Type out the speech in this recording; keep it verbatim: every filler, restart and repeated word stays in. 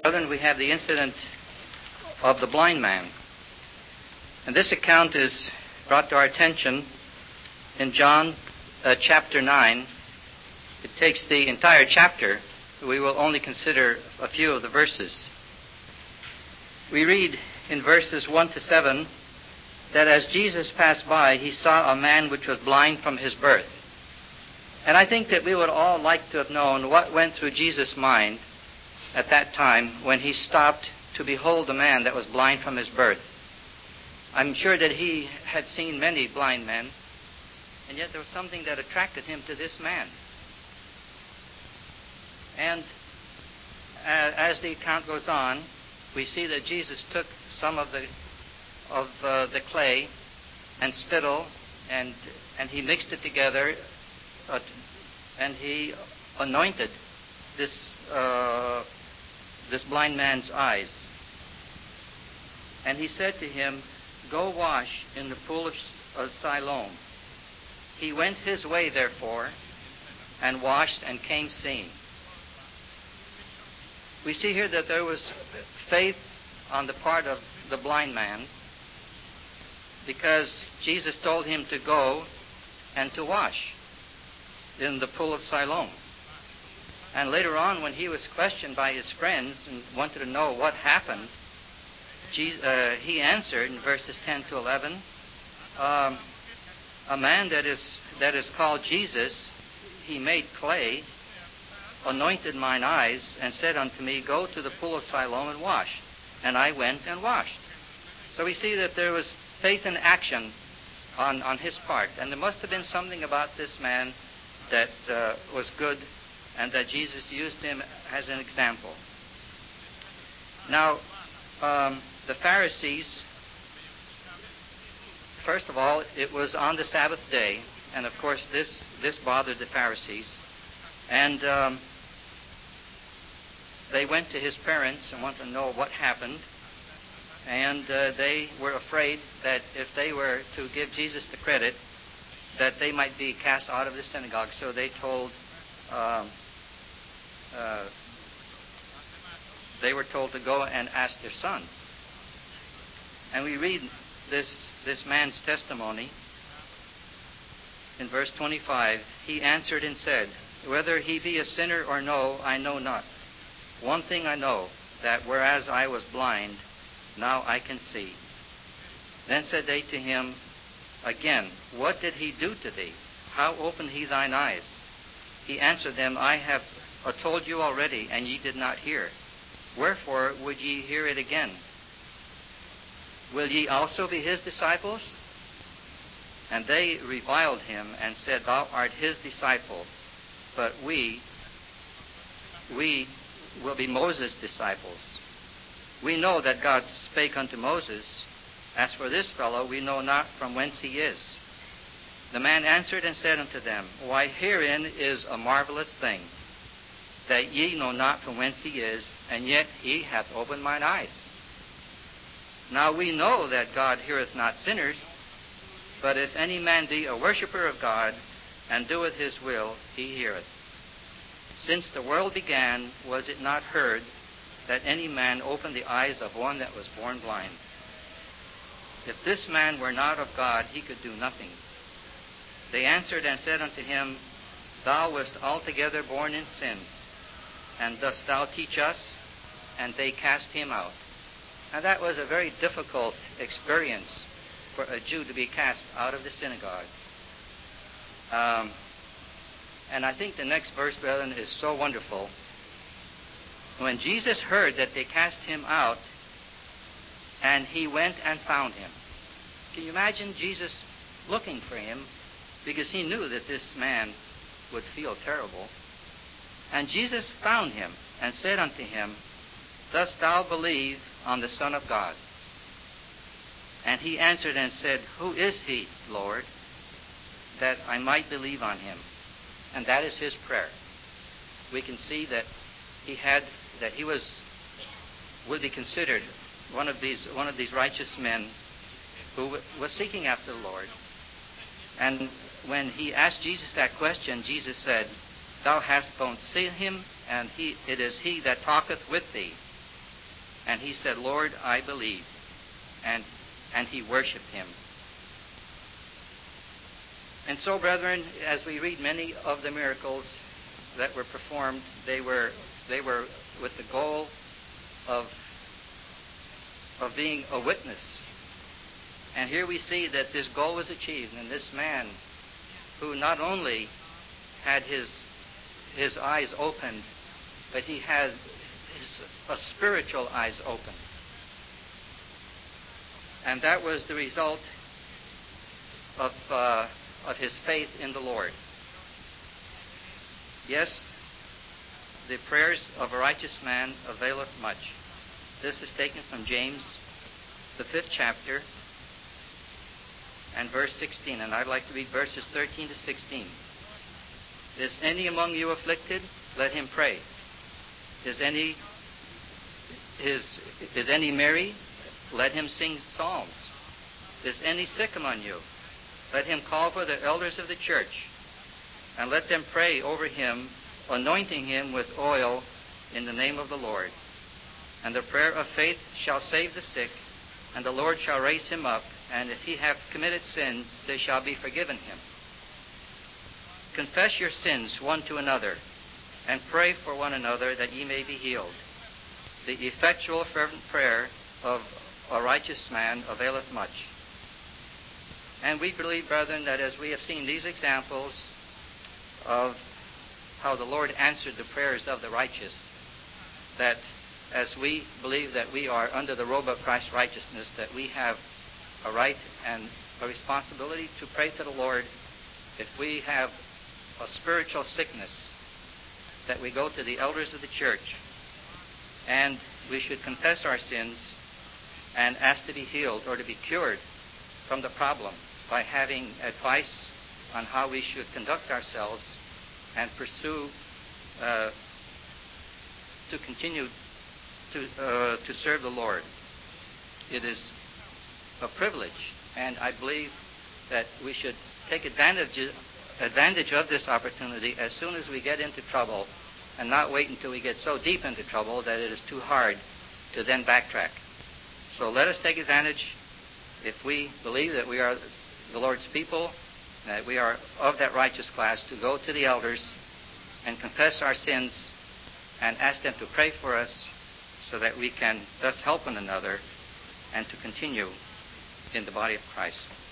Brethren, we have the incident of the blind man. And this account is brought to our attention in John uh, chapter nine. It takes the entire chapter. We will only consider a few of the verses. We read in verses one to seven that as Jesus passed by, he saw a man which was blind from his birth. And I think that we would all like to have known what went through Jesus' mind at that time when he stopped to behold a man that was blind from his birth. I'm sure that he had seen many blind men, and yet there was something that attracted him to this man. And uh, as the account goes on, we see that Jesus took some of the of uh, the clay and spittle, and and he mixed it together, uh, and he anointed this uh, this blind man's eyes. And he said to him, "Go wash in the pool of, of Siloam." He went his way, therefore, and washed and came seeing. We see here that there was faith on the part of the blind man, because Jesus told him to go and to wash in the pool of Siloam. And later on, when he was questioned by his friends and wanted to know what happened, Jesus, uh, he answered in verses ten to eleven, um, a man that is that is called Jesus, he made clay, anointed mine eyes, and said unto me, Go to the pool of Siloam and wash. And I went and washed. So we see that there was faith in action on, on his part. And there must have been something about this man that uh, was good, and that Jesus used him as an example. Now, um, the Pharisees, first of all, it was on the Sabbath day, and of course this, this bothered the Pharisees. And um, they went to his parents and wanted to know what happened. And uh, they were afraid that if they were to give Jesus the credit, that they might be cast out of the synagogue. So they told, um, uh, they were told to go and ask their son. And we read this, this man's testimony in verse twenty-five. He answered and said, Whether he be a sinner or no, I know not. One thing I know, that whereas I was blind, now I can see. Then said they to him again, What did he do to thee? How opened he thine eyes? He answered them, I have uh, told you already, and ye did not hear. Wherefore would ye hear it again? Will ye also be his disciples? And they reviled him and said, Thou art his disciple, but we, we will be Moses' disciples. We know that God spake unto Moses. As for this fellow, we know not from whence he is. The man answered and said unto them, Why, herein is a marvelous thing, that ye know not from whence he is, and yet he hath opened mine eyes. Now we know that God heareth not sinners, but if any man be a worshipper of God, and doeth his will, he heareth. Since the world began, was it not heard that any man opened the eyes of one that was born blind? If this man were not of God, he could do nothing. They answered and said unto him, Thou wast altogether born in sins, and dost thou teach us? And they cast him out. Now that was a very difficult experience for a Jew to be cast out of the synagogue. Um, and I think the next verse, brethren, is so wonderful. When Jesus heard that they cast him out, and he went and found him. Can you imagine Jesus looking for him? Because he knew that this man would feel terrible. And Jesus found him and said unto him, Dost thou believe on the Son of God? And he answered and said, Who is he, Lord, that I might believe on him? And that is his prayer. We can see that he had, that he was, would be considered one of these, one of these righteous men who was seeking after the Lord. And when he asked Jesus that question, Jesus said, Thou hast both seen him, and he, it is he that talketh with thee. And he said, Lord, I believe. And, and he worshiped him. And so, brethren, as we read many of the miracles that were performed, they were, they were with the goal of, of being a witness. And here we see that this goal was achieved, and this man, who not only had his, his eyes opened, but he has his uh, spiritual eyes opened. And that was the result of, uh, of his faith in the Lord. Yes, the prayers of a righteous man availeth much. This is taken from James, the fifth chapter, and verse sixteen. And I'd like to read verses thirteen to sixteen. Is any among you afflicted? Let him pray. Is any is, is any merry? Let him sing psalms. Is any sick among you? Let him call for the elders of the church, and let them pray over him, anointing him with oil in the name of the Lord. And the prayer of faith shall save the sick, and the Lord shall raise him up, and if he have committed sins, they shall be forgiven him. Confess your sins one to another, and pray for one another that ye may be healed. The effectual fervent prayer of a righteous man availeth much. And we believe, brethren, that as we have seen these examples of how the Lord answered the prayers of the righteous, that as we believe that we are under the robe of Christ's righteousness, that we have a right and a responsibility to pray to the Lord. If we have a spiritual sickness, that we go to the elders of the church, and we should confess our sins and ask to be healed or to be cured from the problem by having advice on how we should conduct ourselves and pursue uh, to continue to uh, to serve the Lord. It is a privilege, and I believe that we should take advantage advantage of this opportunity as soon as we get into trouble, and not wait until we get so deep into trouble that it is too hard to then backtrack. So let us take advantage, if we believe that we are the Lord's people, that we are of that righteous class, to go to the elders and confess our sins and ask them to pray for us so that we can thus help one another and to continue in the body of Christ.